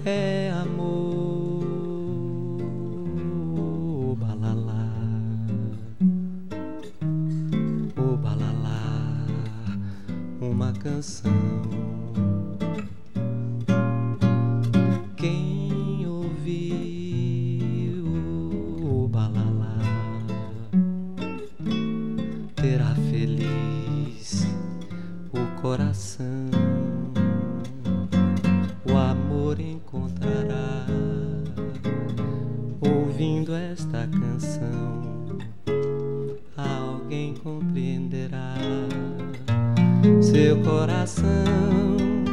é amor. O balalá, o balalá, uma canção. Quem ouviu o balalá terá feliz o coração. O amor encontrará ouvindo esta canção. Alguém compreenderá seu coração.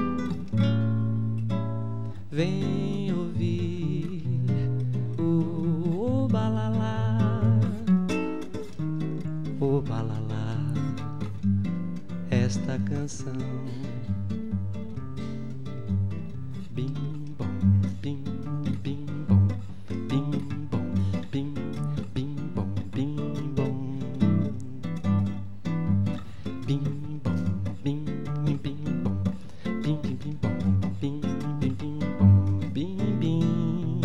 Vem ouvir o balalá, o balalá, esta canção. Bim bom, bim bim bom, bim bom, bim bim bom, bim bom, bim bom, bim bim bom, bim bim bom, bim bim bim bom, bim bim.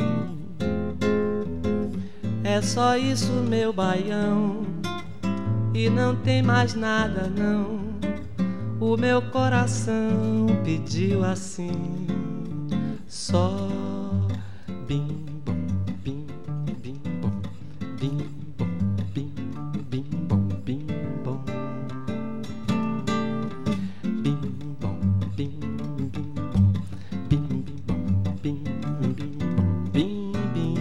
É só isso, meu baião, e não tem mais nada não. O meu coração pediu assim, só bim bom, bim bim bom, bim bom, bim bim bom, bim bom, bim bom, bim bim bom, bim bim bom, bim bim bom, bim bim.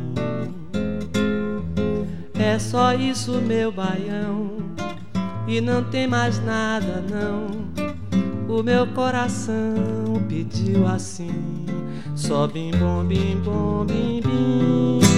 É só isso, meu baião, e não tem mais nada não. O meu coração pediu assim, só bim bom, bim bom, bim bim.